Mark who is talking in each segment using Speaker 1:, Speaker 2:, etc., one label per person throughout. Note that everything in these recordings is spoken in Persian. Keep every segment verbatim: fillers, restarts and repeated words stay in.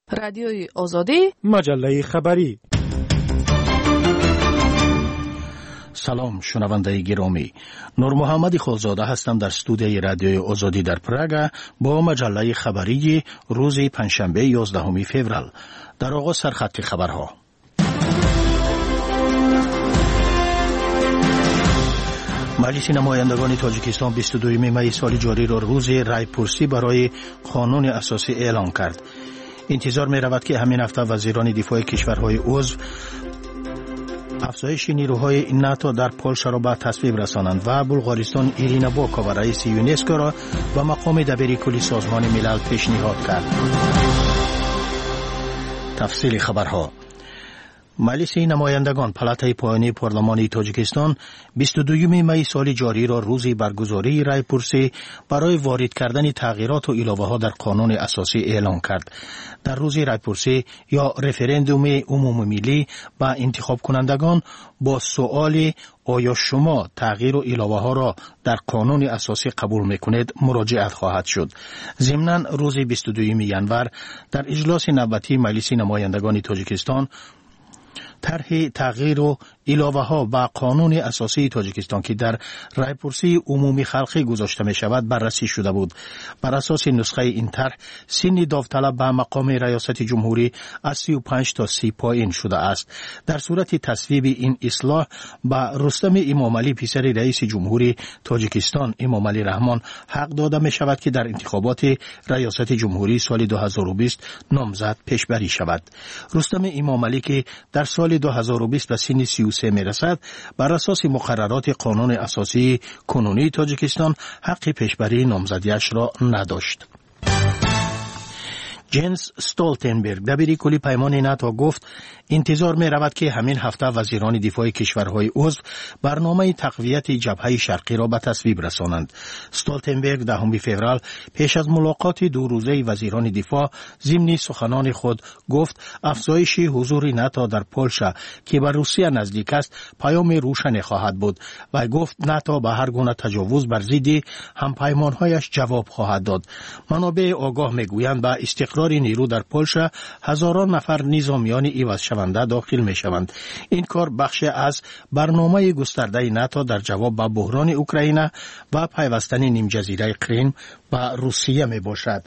Speaker 1: رادیوی آزادی،
Speaker 2: مجله خبری.
Speaker 3: سلام شنونده گرامی، نور محمد خالزاده هستم در استودیوی رادیوی آزادی در پراگ با مجله خبری روز پنجشنبه یازدهم فوریه. در آغاز سرخط خبرها. مجلس نمایندگان تاجیکستان بیست و دوم می سال جاری را روز رایپرسی برای قانون اساسی اعلام کرد. انتظار می رود که همین هفته وزیران دفاع کشورهای عضو افزایش نیروهای ناتو در پولشا را به تصویب رسانند و بلغارستان ایرینا باکووا رئیس یونسکو را به مقام دبیر کلی سازمان ملل پیشنهاد کرد. تفصیل خبرها. مجلس نمایندگان پلاتای پایانی پارلمان تاجیکستان بیست و دوم می سال جاری را روز برگزاری رایپرسی برای وارد کردن تغییرات و الافه ها در قانون اساسی اعلام کرد. در روز رایپرسی یا رفراندوم عمومی ملی با انتخاب کنندگان با سؤال آیا شما تغییر و الافه ها را در قانون اساسی قبول میکنید مراجعت خواهد شد. ضمناً روز بیست و دوم ژانویه در اجلاس نوبتی مجلس نمایندگان تاجیکستان طرح تغییر و الافه ها با قانون اساسی تاجیکستان که در رایپرسی عمومی خلقی گذاشته می شود بررسی شده بود. بر اساس نسخه این طرح سن داوطلب به مقام ریاست جمهوری از سی و پنج تا سی پایین شده است. در صورت تصویب این اصلاح به رستم امامعلی پسر رئیس جمهوری تاجیکستان امامعلی رحمان حق داده می شود که در انتخابات ریاست جمهوری سال دو هزار و بیست نامزد پیشبری شود. رستم امامعلی که در سال دو هزار و بیست به سن سی و سه می رسد، بر اساس مقررات قانون اساسی کنونی تاجیکستان حق پیشبری نامزدیش را نداشت. جنس استولتنبرگ دبیر کلی پیمان ناتو گفت انتظار می رود که همین هفته وزیران دفاع کشورهای عضو برنامه تقویت جبهه شرقی را به تصویب رسانند. استولتنبرگ دهم فوریه پیش از ملاقات دو روزه وزیران دفاع ضمن سخنان خود گفت افزایش حضور ناتو در پولشا که به روسیه نزدیک است پیام روشن خواهد بود و گفت ناتو به هر گونه تجاوز بر ضد همپیمانهایش جواب خواهد داد. منابع آگاه میگویند با استقرار نیرو در پولشا هزاران نفر نظامیان عوض شونده داخل می شوند. این کار بخش از برنامه گسترده ناتو در جواب به بحران اوکراین و پیوستن نیم جزیره کریم به روسیه می باشد.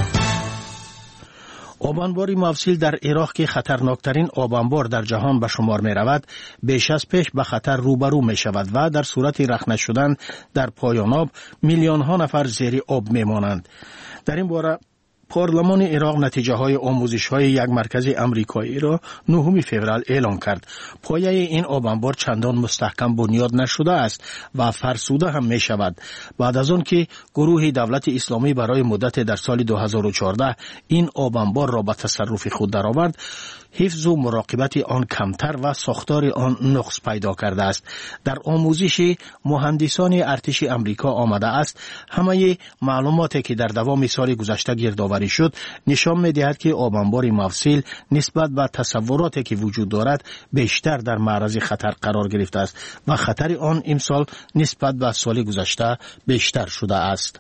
Speaker 3: آبانبار موصل در عراق که خطرناکترین آبانبار در جهان به شمار می رود بیش از پیش به خطر روبرو می شود و در صورت رخنه شدن در پایان آب میلیون ها نفر زیر آب می مانند. در این باره پارلمان عراق نتیجه های آموزش های یک مرکز امریکایی را نهم فوریه اعلام کرد. پایه این آبانبار چندان مستحکم بنیاد نشده است و فرسوده هم می شود. بعد از آن که گروه دولت اسلامی برای مدت در سال دو هزار و چهارده این آبانبار را به تصرف خود درآورد، حفظ و مراقبت آن کمتر و ساختار آن نقص پیدا کرده است. در آموزش مهندسان ارتش امریکا آمده است همه معلوماتی که در دوام سال گذشته گردآوری شد نشان می‌دهد که آبانبار موصل نسبت به تصوراتی که وجود دارد بیشتر در معرض خطر قرار گرفته است و خطر آن امسال نسبت به سال گذشته بیشتر شده است.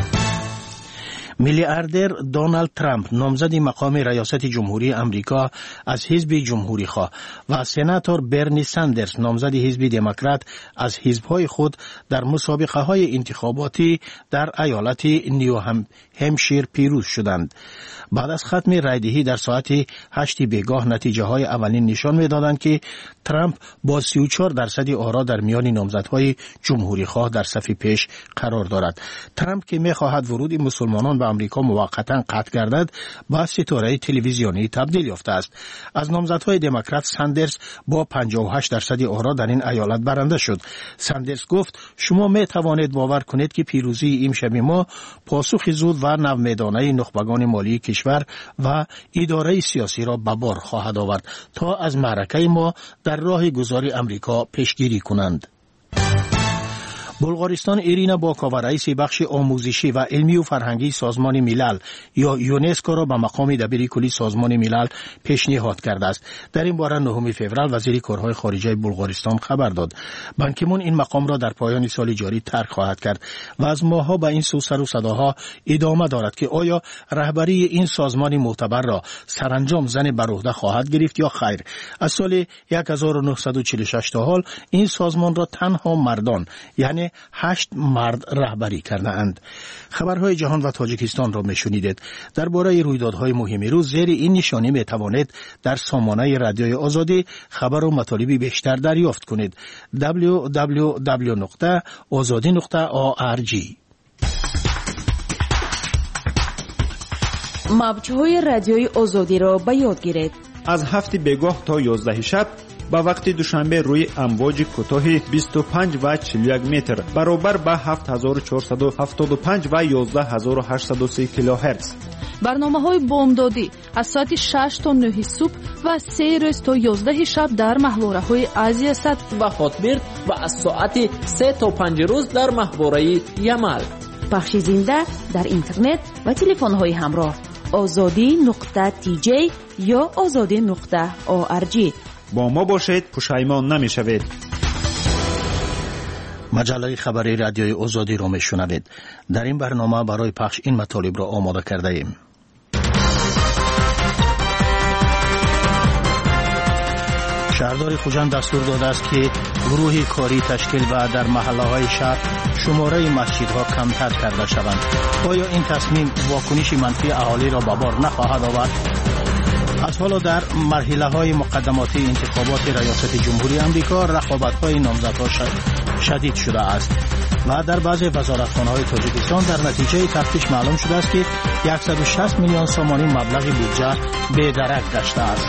Speaker 3: میلیاردر دونالد ترامپ نامزد مقام ریاست جمهوری امریکا از حزب جمهوری خواه و سناتور برنی ساندرز نامزد حزب دموکرات از حزب‌های خود در مسابقه های انتخاباتی در ایالت نیو همشیر پیروز شدند. بعد از ختم رایدهی در ساعت هشت بیگاه نتیجه های اولین نشان می‌دادند که ترامپ با سی و چهار درصد آرا در میان نامزدهای جمهوری خواه در صف پیش قرار دارد. ترامپ که می‌خواهد ورود مسلمانان به امریکا موقتا قطع گردد با ستاره تلویزیونی تبدیل یافته است. از نامزدهای دموکرات ساندرز با پنجاه و هشت درصد آرا در این ایالت برنده شد. ساندرز گفت شما می توانید باور کنید که پیروزی امشب ما پاسخ زود و نومیدانه نخبگان مالی کشور و اداره سیاسی را به بار خواهد آورد تا از معرکه ما در راه گذار امریکا پیشگیری کنند. بلغارستان ایرینا باکاوا رئیس بخش آموزشی و علمی و فرهنگی سازمان ملل یا یونسکو را به مقام دبیر کلی سازمان ملل پیشنهاد کرده است. در این باره نهم فوریه وزیر کارهای خارجه بلغارستان خبر داد. بان کی مون این مقام را در پایان سال جاری ترک خواهد کرد و از ماه‌ها به این سو سر و صداها ادامه دارد که آیا رهبری این سازمان معتبر را سرانجام زن بر عهده خواهد گرفت یا خیر. از سال هزار و نهصد و چهل و شش تا حال این سازمان را تنها مردان یعنی هشت مرد رهبری کرده اند. خبرهای جهان و تاجیکستان را میشنیدید. درباره رویدادهای مهم روز زیر این نشانی می توانید در سامانه رادیوی آزادی خبر و مطالبی بیشتر دریافت کنید. دبلیو دبلیو دبلیو نقطه آزادی نقطه او آر جی.
Speaker 1: موج‌های رادیوی آزادی را به یاد گیرید.
Speaker 2: از هفت بگاه تا یازده شب با وقت دوشنبه روی امواج کوتاه بیست و پنج و چهل و یک متر برابر با هفت هزار و چهارصد و هفتاد و پنج و یازده هزار و هشتصد و سه کیلوهرتز.
Speaker 4: برنامه‌های بامدادی از ساعت شش تا نه صبح و سه روز تا یازده شب در محوره‌های آسیا صد
Speaker 5: و هاتبرد و از ساعت سه تا پنج روز در محوره یمل.
Speaker 1: پخش زنده در اینترنت و تلفن‌های همراه آزادی نقطه تی جی یا آزادی نقطه او آر جی.
Speaker 2: با ما باشید، پشیمان نمی‌شوید.
Speaker 3: مجله خبری رادیوی آزادی را میشنوید. در این برنامه برای پخش این مطالب را آماده کرده ایم. شهردار خوجند دستور داده است که گروه کاری تشکیل و در محله‌های شهر شماره مسجدها کمتر کرده شوند. آیا این تصمیم واکنش منفی اهالی را به بار نخواهد آورد؟ از حالا در مرحله‌های مقدماتی انتخابات ریاست جمهوری آمریکا رقابت‌های نامزدها شدید شده است و در بعضی وزارتخانه‌های تاجیکستان در نتیجه تفتیش معلوم شده است که صد و شصت میلیون سومانی مبلغ بودجه بی‌درک گشته است.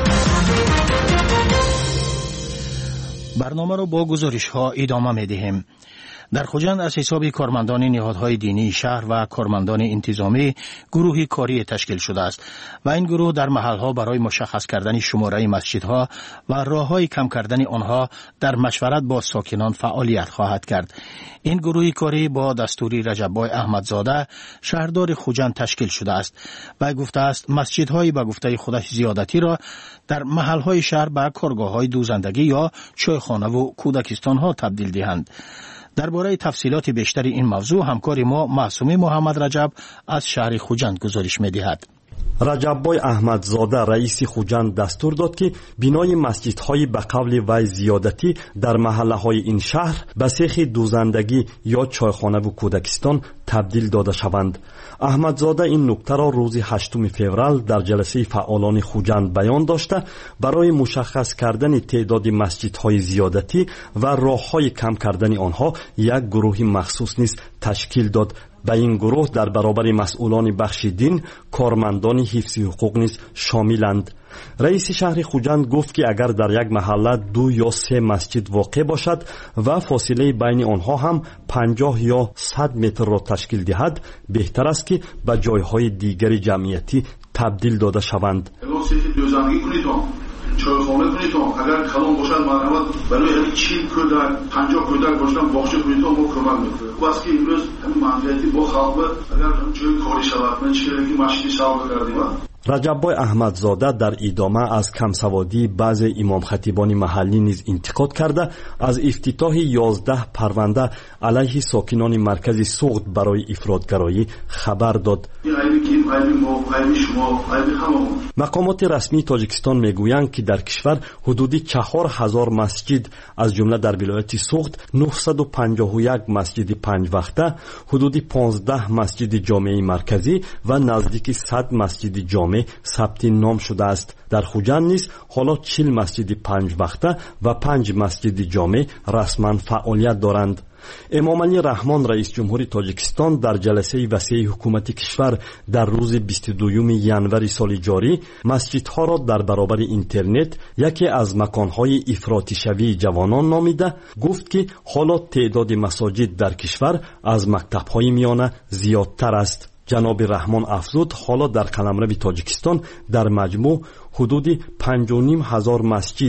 Speaker 3: برنامه را با گزارش‌ها ادامه می‌دهیم. در خوجند از حساب کارمندان نهادهای دینی شهر و کارمندان انتظامی گروهی کاری تشکیل شده است و این گروه در محلها برای مشخص کردن شماره مسجدها و راههای کم کردن آنها در مشورت با ساکنان فعالیت خواهد کرد. این گروهی کاری با دستوری رجب‌بای احمدزاده شهردار خوجند تشکیل شده است و گفته است مسجدهای به گفته خودش زیادتی را در محلهای شهر به کارگاه‌های دوزندگی یا چایخانه و کودکستان‌ها تبدیل دهند. درباره تفصیلات بیشتر این موضوع همکار ما معصومی محمد رجب از شهر خوجند گزارش می‌دهد.
Speaker 6: رجب‌بای احمدزاده رئیس خوجند دستور داد که بینای مسجدهای به قول وی زیادتی در محله‌های این شهر به سیخ دوزندگی یا چایخانه و کودکستان تبدیل داده شوند. احمدزاده این نکته را روز هشتم فوریه در جلسه فعالان خوجند بیان داشته برای مشخص کردن تعداد مسجدهای زیادتی و راههای کم کردن آنها یک گروه مخصوص نیز تشکیل داد. به این گروه در برابر مسئولان بخش دین کارمندان حفظ حقوق نیز شاملند. رئیس شهر خوجند گفت که اگر در یک محله دو یا سه مسجد واقع باشد و فاصله بین آنها هم پنجاه یا صد متر را تشکیل دهد بهتر است که به جایهای دیگر جمعیتی تبدیل داده شوند.
Speaker 7: چایخانه کنید اگر کلام باشد مرحمت برای چیل کودک پنجاه کودک باشن باخچه کنید ما کمک میکنه. واسه که امروز همین منفعتی با خلق اگر هم جای کاری شود من چیزی که مشتی سوال کردیم.
Speaker 6: رجب‌بای احمدزاده در ادامه از کمسوادی بعض امام خطیبان محلی نیز انتقاد کرده از افتتاح یازده پرونده علیه ساکنان مرکز سوخت برای افراطگرایی خبر داد. مقامات رسمی تاجیکستان میگویند که در کشور حدودی چهار هزار مسجد از جمله در ولایت سوخت نهصد و پنجاه و یک مسجد پنج وقته، حدودی پانزده مسجد جامع مرکزی و نزدیک صد مسجد جامع ثبت نام شده است. در خوجند نیز حالا چهل مسجد پنج وقته و پنج مسجد جامع رسما فعالیت دارند. امام علی رحمان رئیس جمهوری تاجیکستان در جلسه وسیع حکومت کشور در روز بیست و دوم ژانویه سال جاری مسجدها را در برابر اینترنت یکی از مکانهای افراطی شوی جوانان نامیده گفت که حالا تعداد مساجد در کشور از مکتب‌های میانه زیادتر است. جناب رحمان افزود حالا در قلمرو تاجیکستان در مجموع حدود پنج و نیم هزار مسجد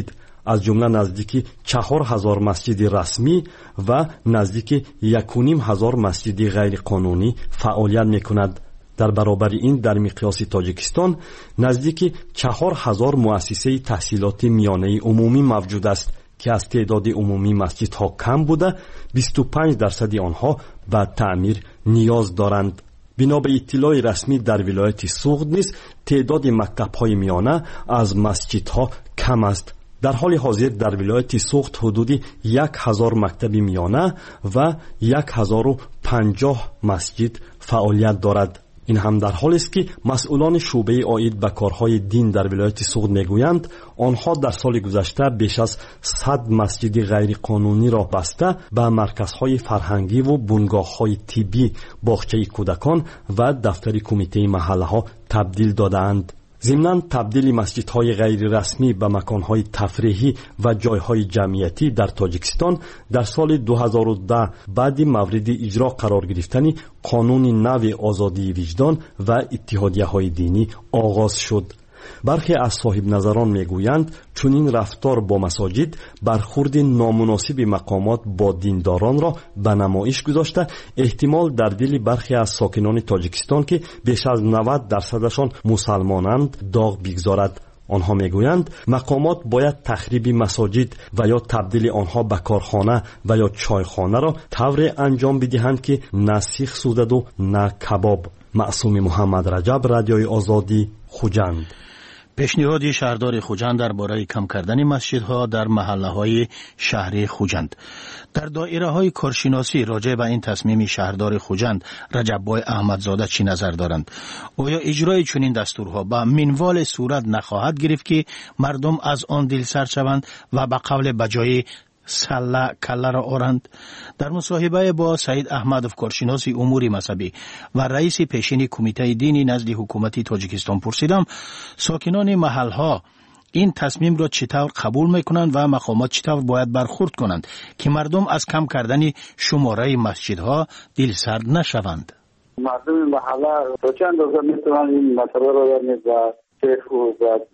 Speaker 6: از جمله نزدیک چهار هزار مسجد رسمی و نزدیک یک و نیم هزار مسجد غیر قانونی فعالیت میکند. در برابر این در مقیاس تاجیکستان نزدیک چهار هزار مؤسسه تحصیلات میانه عمومی موجود است که از تعداد عمومی مسجدها کم بوده بیست و پنج درصد آنها به تعمیر نیاز دارند. بنا به اطلاع رسمی در ولایت سوغد نیز تعداد مکتب‌های میانه از مسجدها کم است. در حال حاضر در ولایت سوغد حدود یک هزار مکتب میانه و یک هزار و پنجاه مسجد فعالیت دارد. این هم در حالی است که مسئولان شعبه عاید به کارهای دین در ولایت سوغد میگویند آنها در سال گذشته بیش از صد مسجد غیر قانونی را بسته به مرکزهای فرهنگی و بنگاه‌های طبی، باغچه کودکان و دفتر کمیته محله ها تبدیل دادند. ضمناً تبدیل مسجدهای غیر رسمی به مکانهای تفریحی و جایهای جمعیتی در تاجیکستان در سال دو هزار و ده بعد مورد اجرا قرار گرفتن قانون نو آزادی وجدان و اتحادیه‌های دینی آغاز شد. برخی از صاحب نظران میگویند چون این رفتار با مساجد برخورد نامناسب مقامات با دینداران را به نمایش گذاشته، احتمال در دل برخی از ساکنان تاجیکستان که بیش از نود درصدشان مسلمانند داغ بگذارد. آنها میگویند مقامات باید تخریب مساجد و یا تبدیل آنها به کارخانه و یا چایخانه را طور انجام بدهند که نه سیخ سوزد و نه کباب. معصوم محمد رجب، رادیوی آزادی، خوجند.
Speaker 3: پیشنهاد شهردار خوجند درباره کم کردن مسجدها در محله‌های شهری خوجند. در دایره‌های کارشناسی راجع به این تصمیم شهردار خوجند رجب‌بای احمدزاده چی نظر دارند؟ آیا اجرای چنین دستورها به منوال صورت نخواهد گرفت که مردم از آن دلسرد شوند و به قول بجای سله کله را آرند؟ در مصاحبه با سعید احمدوف کارشناس امور مذهبی و رئیس پیشین کمیته دینی نزد حکومت تاجیکستان پرسیدم ساکنان محلها این تصمیم را چطور قبول میکنند و مقامات چطور باید برخورد کنند که مردم از کم کردن شماره مسجدها دلسرد نشوند.
Speaker 8: مردم محله تا چند اندازه میتونن این مسئله را یعنی و شیخ و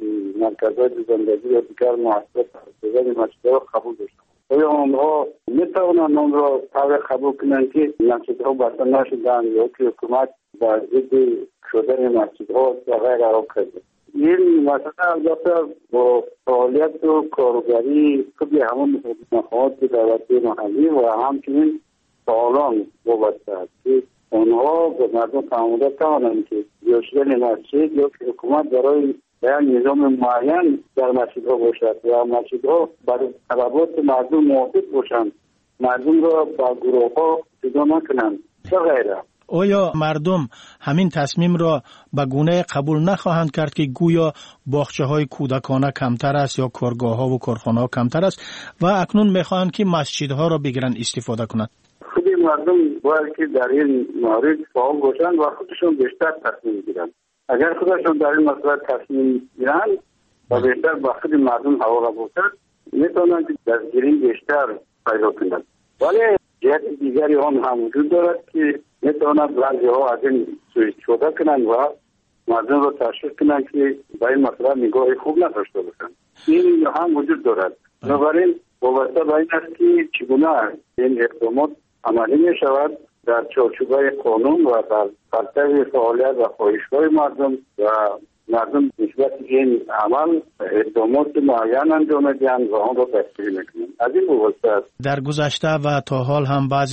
Speaker 8: مرکزهای زندگی و دیگر مؤسسات تحصیلی مسجدها قبول داشتند. آیا آنها میتوانند آن را طور قبول کنند که مسجدها بسته نشدند یا که حکومت با ضد شدن مسجدها و غیر را کرده؟ این مسئله البته با فعالیت و کارگری خوبی همون مقامات دولتی محلی و همچنین فعالان وابسته است که آنها به مردم تعامل توانند که یا شدن مسجد یا که حکومت برای بیان نظام معین در مسجدها باشد و مسجدها برای طلبات مردم موافق باشند، مردم را با گروه ها جدا نکنند و غیره.
Speaker 3: آیا مردم همین تصمیم را به گونه قبول نخواهند کرد که گویا باغچه های کودکانه کمتر است یا کارگاه ها و کارخانه ها کمتر است و اکنون میخواهند که مسجدها را بگیرند استفاده کنند؟
Speaker 8: خودی مردم باید که در این مورد فعال باشند و خودشون بیشتر تصمیم گیرند. اگر خودشون در این مسئله تصمیم گیرند و بیشتر با خود مردم حواله باشند میتونند که دستگیری بیشتر پیدا کنند. ولی جهت دیگری آن هم وجود دارد که میتونند بعضی ها از این سوء استفاده کنند و مردم را تشویق کنند که به این مسئله نگاه خوب نداشته باشند. این هم وجود دارد. بنابراین وابسته به این است که چگونه این اقدامات عملی می شود در چارچوبه قانون و در پرتو فعالیت و خواهش‌های مردم و مردم نسبت این عمل اقدامات معین انجام دهند و آن را دستگیری میکنند. از این وابسته است.
Speaker 3: در گذشته و تا حال هم بعض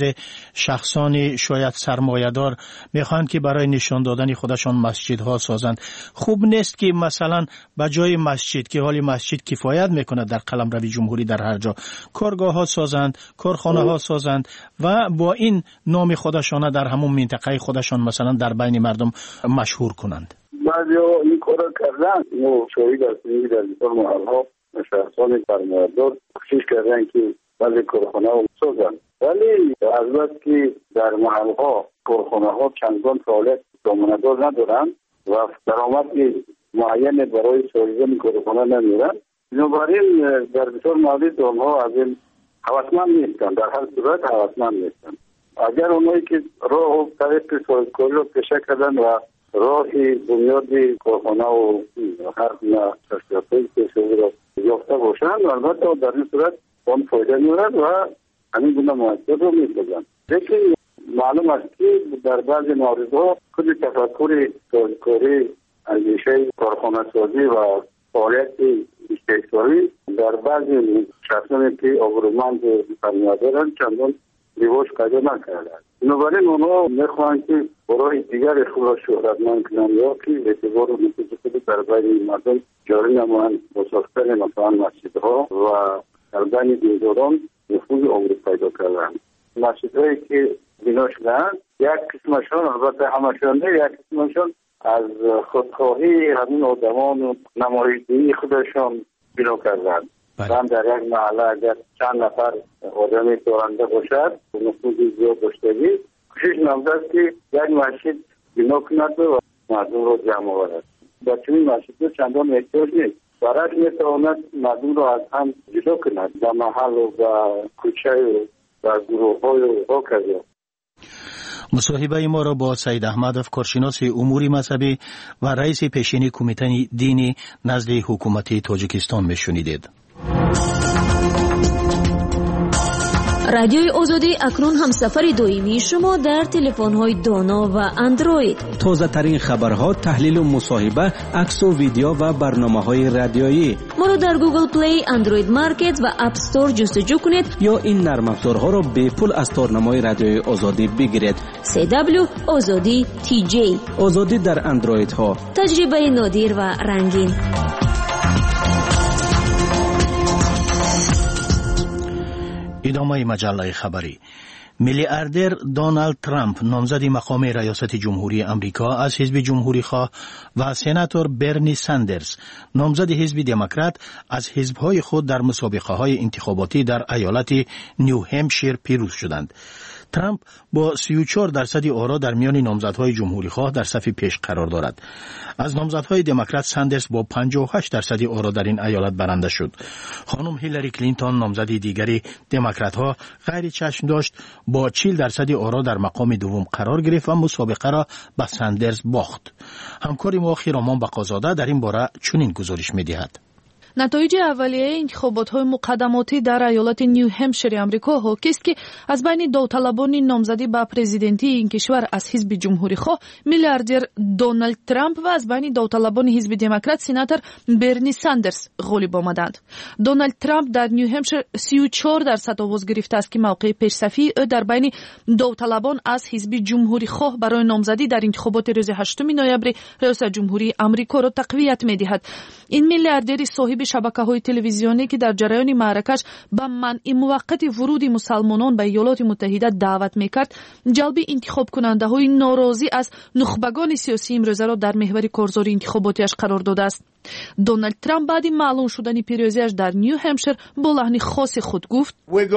Speaker 3: شخصان شاید سرمایه‌دار میخواهند که برای نشان دادن خودشان مسجدها سازند. خوب نیست که مثلا به جای مسجد که حالی مسجد کفایت میکنه در قلمرو جمهوری در هر جا کارگاه ها سازند، کارخانه ها سازند و با این نام خودشان در همون منطقه خودشان مثلا در بین مردم مشهور کنند.
Speaker 8: بعضی ها این کار را کردن. ما شاهد هستیم در این محلها شخصان سرمایه‌دار کوشش کردن که بعضی کارخانه ها سازند، ولی البته که در محلها کارخانه ها چندان فعالیت دامنه‌دار ندارند و درآمد معین برای سازیدن کارخانه نمیرن. بنابراین در بسیار موارد آنها از این هوسمند نیستند، در هر صورت هوسمند نیستند. اگر اونایی که راه و طریق سازگاری را پیشه کردن و راه بنیاد کارخانه و هر گونه تشکیلات سیاسی را یافته باشند البته در این صورت آن فایده می‌آورد و همین گونه مؤثر رو می‌سازند. لیکن معلوم است که در بعضی موردها خود تفکر تاجکاری اندیشه کارخانه سازی و فعالیت استثماری در بعضی شخصانی که آبرومند فرمیادارند چندان رواج پیدا نکردند. بنابراین اونها میخواهند که برای دیگر خود را شهرتمند کنند یا که اعتبار و نفوذ خود در بین مردم جاری نمایند با ساختن مثلا مسجدها و در بین دینداران نفوذ عمری پیدا کردند. مسجدهایی که بنا شدند یک قسمشان البته همشان نه یک قسمشان از خودخواهی همین آدمان و نمایش‌دهی خودشان بنا کردند. هم در یک محله اگر چند نفر آدمی دارنده باشد و نفوذ زیاد داشتگی کوشش نموده است که یک مسجد بنا کند و مردم را جمع آورد. در چنین مسجد چندان احتیاج نیست. برعکس میتواند مردم را از هم جدا کند در محل و در کوچه و در گروه‌های و هاکذا.
Speaker 3: مصاحبه ما را با سید احمدов کارشناس امور مذهبی و رئیس پیشین کمیته دینی نزد حکومت تاجیکستان میشنیدید.
Speaker 9: رادیوی آزادی اکنون همسفر دائمی شما در تلفن‌های دانا و اندروید.
Speaker 10: تازه ترین خبرها، تحلیل و مصاحبه، عکس و ویدیو و برنامه‌های رادیویی.
Speaker 9: ما را در گوگل پلی، اندروید مارکت و اپ استور جستجو کنید
Speaker 10: یا این نرم افزارها را به پول از تارنمای رادیوی آزادی بگیرید.
Speaker 9: سی دبلیو آزادی تی جی.
Speaker 10: آزادی در اندروید ها.
Speaker 9: تجربه نادر و رنگین.
Speaker 3: ادامه مجله خبری. میلیاردر دونالد ترامپ نامزد مقام ریاست جمهوری امریکا از حزب جمهوری خواه و سناتور برنی ساندرز نامزد حزب دموکرات از حزب‌های خود در مسابقه‌های انتخاباتی در ایالت نیو همشیر پیروز شدند. ترامپ با سی و چهار درصد آرا در میان نامزدهای جمهوری خواه در صف پیش قرار دارد. از نامزدهای دموکرات ساندرز با پنجاه و هشت درصد آرا در این ایالت برنده شد. خانم هیلاری کلینتون نامزد دیگری دموکرات ها غیر چشم داشت، با چهل درصد آرا در مقام دوم قرار گرفت و مسابقه را به ساندرز باخت. همکار ما خیرامان بقازاده در این باره چنین گزارش می‌دهد.
Speaker 4: نتایج اولیه انتخابات‌های مقدماتی در ایالت نیو همشیر آمریکا حاکی است که از بین داوطلبان نامزدی به پرزیدنتی این کشور از حزب جمهوری خواه میلیاردر دونالد ترامپ و از بین داوطلبان حزب دموکرات سناتور برنی ساندرز غالب آمدند. دونالد ترامپ در نیو همشیر سی و چهار درصد آواز گرفته است که موقع پیشصفی او در بین داوطلبان از حزب جمهوری خواه برای نامزدی در انتخابات روز هشتم نوامبر ریاست جمهوری آمریکا را تقویت می‌دهد. این میلیاردر صاحب شبکه‌های تلویزیونی که در جریان معرکش به منع موقت ورود مسلمانان به ایالات متحده دعوت می‌کرد، جلب انتخاب کننده‌های ناراضی از نخبگان سیاسی امروزه را در محور کارزار انتخاباتیش قرار داده است. دونالد ترامپ بعد معلوم شدن پیروزیش در نیو همشیر با لحن خاص خود گفت: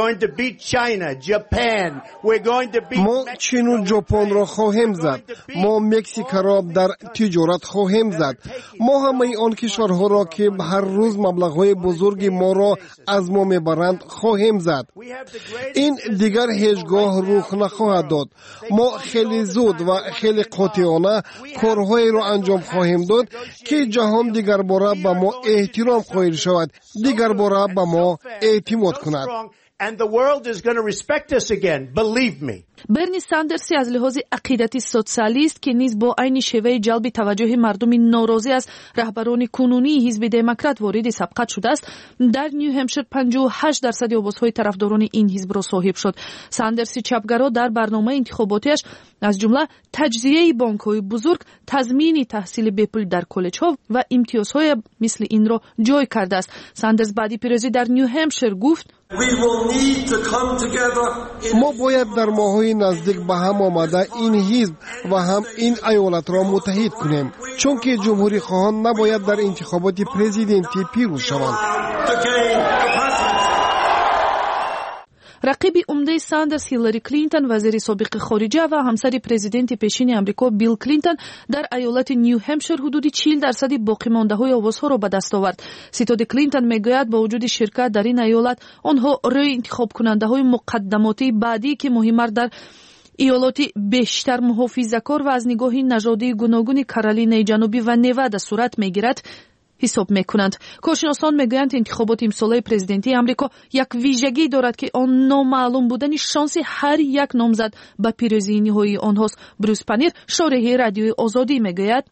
Speaker 11: ما چین و ژاپن را خواهیم زد. ما مکزیک را در تجارت خواهیم زد. ما همه آن کشورها را که هر روز مبلغ‌های بزرگی ما را از ما میبرند خواهیم زد. این دیگر هیچگاه رخ نخواهد داد. ما خیلی زود و خیلی قاطعانه کارهایی را انجام خواهیم داد که جهان دیگر باره به ما احترام قائل شود، دیگر باره به ما اعتماد کند.
Speaker 12: And the world is going to respect us again, believe me.
Speaker 4: برنی ساندرز از لحاظ عقیدتی سوسیالیست که نیز با عین شیوه جلب توجه مردم ناراضی از رهبران کنونی حزب دموکرات وارد سبقت شده است، در نیو همشیر پنجاه و هشت درصد آوازهای طرفداران این حزب را صاحب شد. ساندرز چپگرا در برنامه انتخاباتیش از جمله تجزیه بانک‌های بزرگ، تضمین تحصیل به‌پول در کالج‌ها و امتیازهای مثل این را جای کرده است. ساندرز بعد پیروزی در نیو همشیر گفت:
Speaker 11: ما باید در ماه‌های نزدیک به هم آمده این حزب و هم این ایالت را متحد کنیم، چون که جمهوری خواهان نباید در انتخابات پرزیدنتی پیروز شوند.
Speaker 4: رقیب عمده ساندرز هیلاری کلینتون، وزیر سابق خارجه و همسر پرزیدنت پیشین آمریکا بیل کلینتون، در ایالت نیو همشیر حدود چهل درصد باقی مانده های آوازها را به دست آورد. ستاد کلینتون میگوید با وجود شرکت در این ایالت آنها روی انتخاب کننده های مقدماتی بعدی که مهمتر در ایالات بیشتر محافظه‌کار و از نگاه نژادی گوناگون کارولینای جنوبی و نوادا صورت میگیرد ҳисоб мекунанд. коршиносон мегӯянд интихоботи имсолаи президентии амрико як вижагӣ дорад ки он номаълум будани шонси ҳар як номзад ба пирӯзии ниҳоии онҳост. брюс панир шориҳи радиои озодӣ мегӯяд: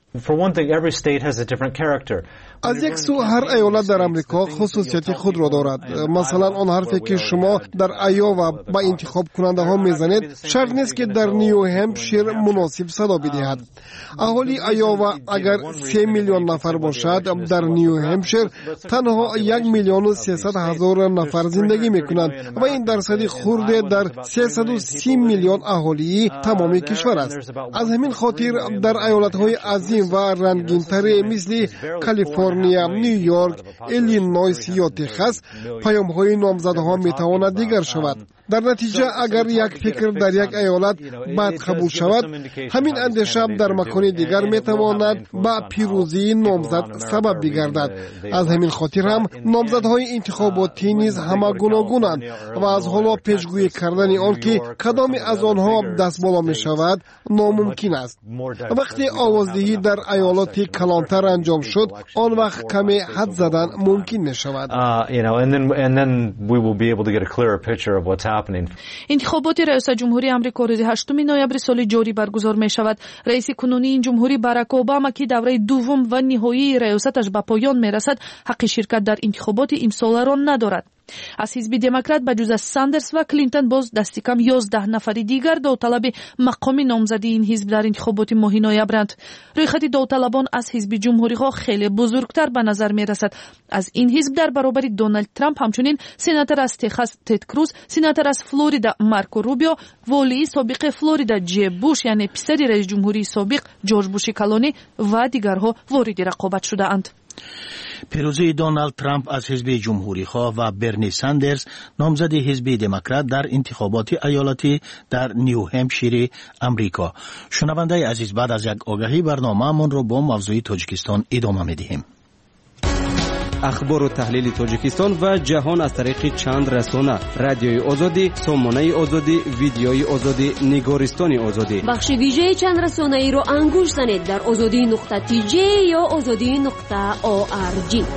Speaker 11: аз як сӯ ҳар аёлат дар амрико хусусияти худро дорад. масалан он ҳарфе ки шумо дар айова ба интихобкунандаҳо мезанед шарт нест ки дар нью ҳемпшир муносиб садо бидиҳад. аҳолии айова агар се миллион нафар бошад, дар нью ҳемпшир танҳо як миллиону сесад ҳазор нафар зиндагӣ мекунанд ва ин дарсади хурде дар сесаду си миллион аҳолии тамоми кишвар аст. аз ҳамин хотир дар аёлатҳои азим ва рангинтаре мисли калифорния, нью-йорк, иллинойс ё техас паёмҳои номзадҳо метавонад дигар шавад. дар натиҷа агар як фикр дар як аёлат бад қабул шавад, ҳамин андеша дар макони дигар метавонад ба пирӯзии номзад сабаб бигардад. аз ҳамин хотир ҳам номзадҳои интихоботӣ низ ҳама гуногунанд ва аз ҳоло пешгӯӣ кардани он ки кадоме аз онҳо дастболо мешавад номумкин аст. вақте овоздиҳӣ дар аёлоти калонтар анҷом шуд, он вақт каме ҳад задан мумкин мешавад.
Speaker 4: интихоботи раёсатҷумҳурии амрико рӯзи ҳаштуми ноябри соли ҷорӣ баргузор мешавад. раиси кунунии ин ҷумҳурӣ Барак Обама ки давраи дуввум ва ниҳоии раёсаташ ба поён мерасад, ҳаққи ширкат дар интихоботи имсоларо надорад. аз ҳизби демократ ба ҷуз аз Сандерс ва Клинтон боз дасти кам ёздаҳ нафари дигар довталаби мақоми номзадии ин ҳизб дар интихоботи моҳи ноябранд. рӯйхати довталабон аз ҳизби ҷумҳуриҳо хеле бузургтар ба назар мерасад. аз ин ҳизб дар баробари Доналд Трамп ҳамчунин сенатор аз Техас Тед Круз, сенатор аз Флорида Марко Рубио, волии собиқи Флорида Ҷеб Буш, яъне писари раисҷумҳурии собиқ Ҷорҷ Буши калонӣ ва дигарҳо вориди рақобат шудаанд.
Speaker 3: пирӯзии Доналд Трамп аз ҳизби ҷумҳуриҳо ва Берни Сандерс, номзади ҳизби демократ дар интихоботи аёлатӣ дар Нью Ҳемпшири Амрико. шунавандаи азиз, баъд аз як огаҳӣ барномаамонро бо мавзӯи Тоҷикистон идома медиҳем.
Speaker 10: اخبار و تحلیل تاجیکستان و جهان از طریق چند رسانه: رادیوی آزادی، سامانه آزادی، ویدیوی آزادی، نگارستان آزادی.
Speaker 9: بخش ویژه چند رسانه ای رو انگوش زنید در آزادی نقطه تی جی یا آزادی نقطه او آر جی.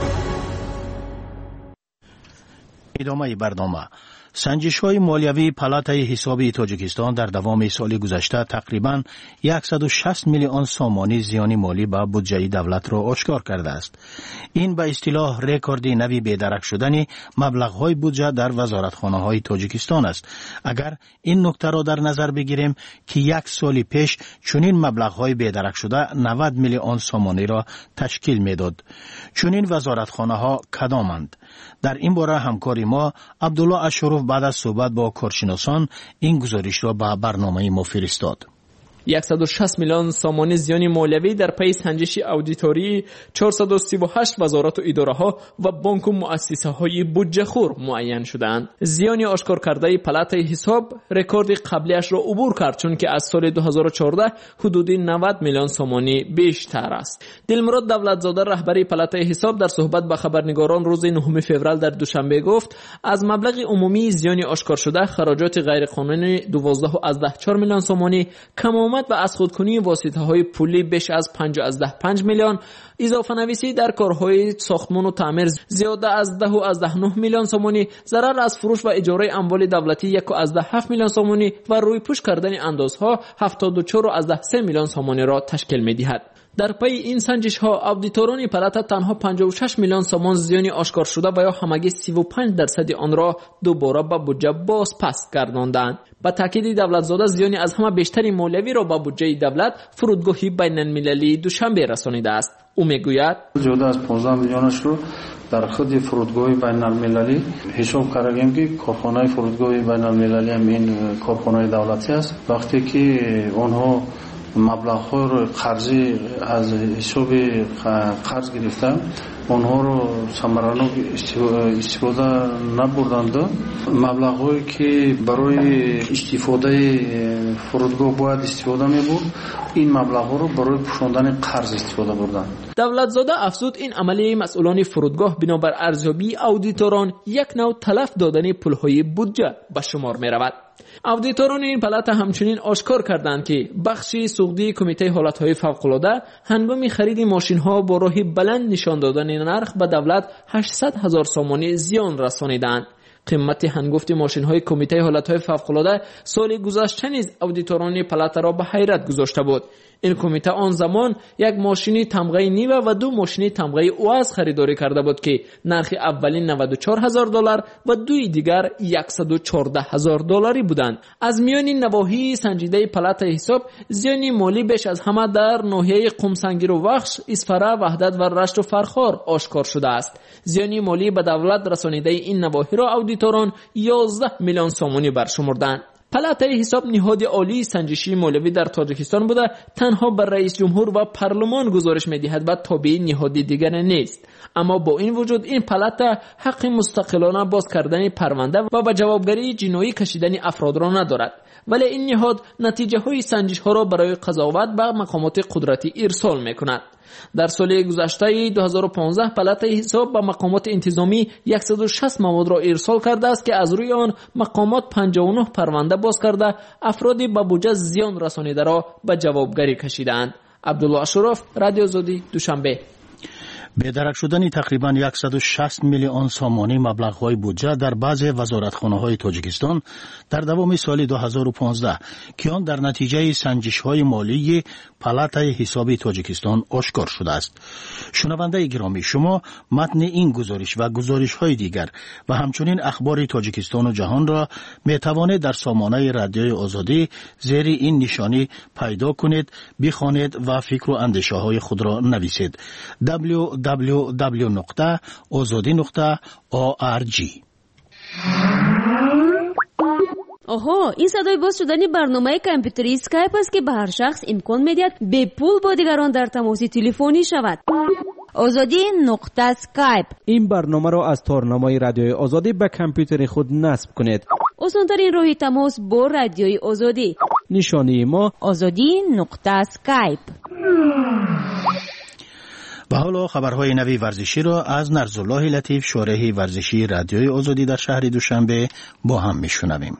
Speaker 3: ادامه برنامه. سنجش‌های مالیوی پالاتای حسابی تاجیکستان در دوام سال گذشته تقریباً صد و شصت میلیون سامانی زیان مالی به بودجه دولت را آشکار کرده است. این به اصطلاح رکوردی نوی بی‌درک شدن مبلغ‌های بودجه در وزارتخانه‌های تاجیکستان است. اگر این نکته را در نظر بگیریم که یک سال پیش چنین مبلغ‌های بی‌درک شده نود میلیون سامانی را تشکیل می‌داد. چنین وزارتخانه‌ها کدامند؟ در این باره همکاری ما عبدالله اشرف بعد از صحبت با کارشناسان این گزارش را به برنامه ما فرستاد.
Speaker 5: صد و شصت میلیون سامانی زیان مالیوی در پی سنجش اودیتوری چهارصد و سی و هشت وزارت و اداره‌ها و بانک و مؤسسه‌های بودجه خور معین شدند. زیان آشکار کرده پالاتای حساب رکورد قبلیش را عبور کرد، چون که از سال دو هزار و چهارده حدود نود میلیون سامانی بیشتر است. دلمراد دولتزاده رهبری پالاتای حساب در صحبت با خبرنگاران روز نهم فوریه در دوشنبه گفت از مبلغ عمومی زیان آشکار شده خراجات غیرقانونی دوازده و از ده چهار میلیون سامانی کم و از خودکنی واسطه های پولی بیش از پنج از ده پنج میلیون، اضافه نویسی در کارهای ساختمان و تعمیر زیاده از ده و از ده نه میلیون سامانی، ضرر از فروش و اجاره اموال دولتی یک و از ده هفت میلیون سامانی و روی پوش کردن اندازها هفتاد و چهار و از ده سه میلیون سامانی را تشکیل می‌دهد. در پی این سنجش ها اودیتوران پالاتا تنها پنجاه و شش میلیون سامان زیانی آشکار شده و یا همگی سی و پنج درصد آن را دوباره به بودجه باز پس گرداندند. با تاکید دولتزاده زیانی از همه بیشتری مالیوی را با بودجه دولت فرودگاهی بین المللی دوشنبه رسانیده است. او میگوید
Speaker 13: زیاده از پانزده میلیونش رو در خود فرودگاه بین المللی حساب کردیم که کارخانه فرودگاه بین المللی هم این کارخانه دولتی است. وقتی که آنها مبلغ‌ها رو قرضی از حساب قرض گرفتن، آنها رو ثمرانه استفاده نبردند. مبلغ‌هایی که برای استفاده فرودگاه باید استفاده می‌برد، این مبلغ‌ها رو برای پوشاندن قرض استفاده بردند.
Speaker 5: دولتزاده افزود این عملی مسئولان فرودگاه بنابر ارزیابی اودیتوران یک نوع تلف دادن پولهای بودجه به شمار می رود. اودیتوران این پلات همچنین آشکار کردند که بخشی سوقدی کمیته حالتهای فوق‌العاده هنگام خرید ماشین‌ها با راه بلند نشان دادن نرخ به دولت هشتصد هزار سامانی زیان رسانیدند. قیمت هنگفت ماشین‌های کمیته حالتهای فوق‌العاده سال گذشته نیز اودیتوران پلات را به حیرت گذاشته بود. این کمیته آن زمان یک ماشین تمغه نیو و دو ماشین تمغه اوز خریداری کرده بود که نرخ اولین نود و چهار هزار دلار و دوی دیگر صد و چهارده هزار دلاری بودند. از میان نواحی سنجیده پلات حساب زیان مالی بیش از همه در ناحیه قمسنگیر و وخش، اسفره، وحدت و رشت و فرخار آشکار شده است. زیان مالی به دولت رسانیده این نواحی را اودیتوران یازده میلیون سامانی برشمردند. پلات حساب نهاد عالی سنجشی مولوی در تاجیکستان بوده، تنها بر رئیس جمهور و پارلمان گزارش می‌دهد و تابع نهاد دیگر نیست. اما با این وجود این پلات حق مستقلانه باز کردن پرونده و به جوابگری جنایی کشیدن افراد را ندارد، ولی این نهاد نتیجه های سنجش ها را برای قضاوت به مقامات قدرتی ارسال می‌کند. در سال گذشته دو هزار و پانزده پلات حساب به مقامات انتظامی صد و شصت مواد را ارسال کرده است که از روی آن مقامات پنجاه و نه پرونده باز کرده افرادی به بودجه زیان رسانیده را به جوابگری کشیدند. عبدالله اشرف، رادیو آزادی، دوشنبه.
Speaker 3: بی‌درک شدن تقریباً صد و شصت میلیون سامانی مبلغ‌های بودجه در بعضی وزارتخانه‌های تاجیکستان در دوام سال دو هزار و پانزده که آن در نتیجه سنجش‌های مالی پلات حساب تاجیکستان آشکار شده است. شنونده گرامی، شما متن این گزارش و گزارش‌های دیگر و همچنین اخبار تاجیکستان و جهان را می‌توانید در سامانه رادیوی آزادی زیر این نشانی پیدا کنید، بخوانید و فکر و اندیشه‌های خود را نویسید. دبلیو دبلیو دبلیو نقطه آزادی نقطه او آر جی.
Speaker 9: آها، این صدای باز شدن برنامه کامپیوتری اسکایپ است که به هر شخص امکان می‌دهد به پول با دیگران در تماس تلفنی شود. آزادی نقطه اسکایپ.
Speaker 10: این برنامه را از تارنامه رادیوی آزادی به کامپیوتر خود نصب کنید.
Speaker 9: آسان‌ترین راه تماس با رادیوی آزادی.
Speaker 10: نشانی ما
Speaker 9: آزادی نقطه اسکایپ.
Speaker 3: و حالا خبرهای نوی ورزشی را از نرزالله لطیف، شارح ورزشی رادیوی آزادی در شهر دوشنبه با هم میشنویم.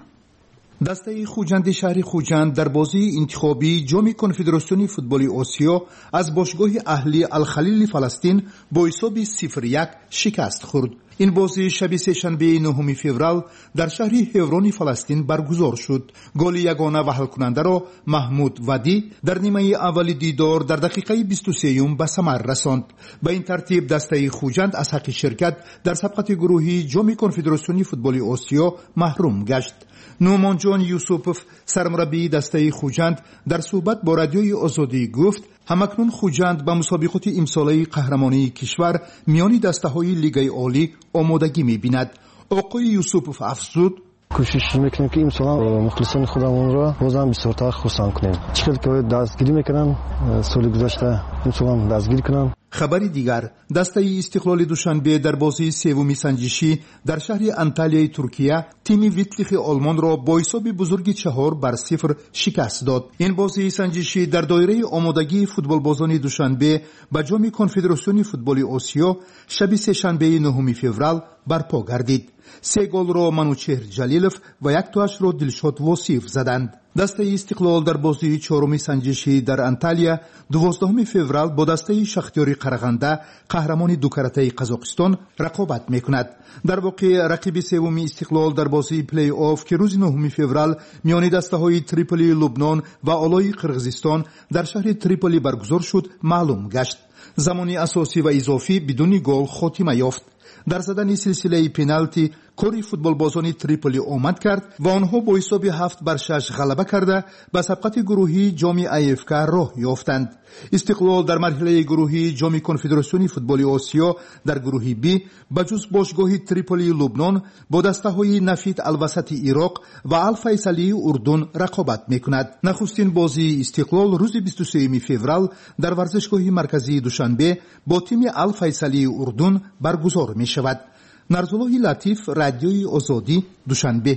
Speaker 14: دسته خوجند شهر خوجند در بازی انتخابی جام کنفدراسیون فوتبال آسیا از باشگاه اهلی الخلیل فلسطین با حساب صفر یک شکست خورد. این بازی شب سه‌شنبه نهم فوریه در شهر هورون فلسطین برگزار شد. گل یگانه و حل کننده را محمود ودی در نیمه اول دیدار در دقیقه بیست و سه به ثمر رساند. به این ترتیب دسته خوجند از حق شرکت در سبقت گروهی جام کنفدراسیون فوتبال آسیا محروم گشت. نومان جان یوسوپوف، سرمربی دسته خوجند، در صحبت با رادیوی آزادی گفت همکنون خوجند به مسابقات امساله قهرمانی کشور میان دسته‌های لیگ عالی آمادگی می‌بیند. آقای یوسوپوف افزود:
Speaker 15: کوشش میکنیم که امسال مخلصان خودمون را بازم بسیارتر خرسند کنیم. چقدر که دستگیری میکنم سال گذشته امسال هم دستگیری کنم.
Speaker 14: خبری دیگر، دسته استقلال دوشنبه در بازی سومی سنجشی در شهر انتالیای ترکیه تیم ویتلیخ آلمان را با حساب بزرگی چهار بر صفر شکست داد. این بازی سنجشی در دایره آمادگی فوتبال بازان دوشنبه به جام کنفدراسیون فوتبال آسیا شب سه‌شنبه نهم فوریه برپا گردید. سه گل را منوچهر جلیلوف و یک تاش را دلشاد واصف زدند. دسته استقلال در بازی چهارم سنجشی در انتالیا دوازدهم فوریه با دسته شختیار قرغنده قهرمان دو کرته قزاقستان رقابت میکند. در واقع رقیب سوم استقلال در بازی پلی آف که روز نهم فوریه میان دسته های تریپولی لبنان و آلای قرقیزستان در شهر تریپولی برگزار شد معلوم گشت. زمانی اساسی و اضافی بدون گل خاتمه یافت. در زدن سلسله پنالتی کاری فوتبال بازان تریپولی آمد کرد و آنها با حساب هفت بر شش غلبه کرده به سبقت گروهی جام ای اف کی راه یافتند. استقلال در مرحله گروهی جام کنفدراسیون فوتبال آسیا در گروه بی بجز باشگاه تریپولی لبنان با دسته‌های نفیت الوسط عراق و الفیصلی اردن رقابت میکند. نخستین بازی استقلال روز بیست و سه فوریه در ورزشگاه مرکزی دوشنبه با تیم الفیصلی اردن برگزار می شود. نرزالله لطیف، رادیوی آزادی، دوشنبه.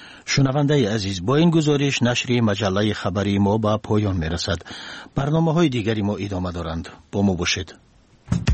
Speaker 3: شنونده عزیز، با این گزارش نشر مجله خبری ما به پایان می رسد. برنامه های دیگری ما ادامه دارند. با ما باشید.
Speaker 14: باشید.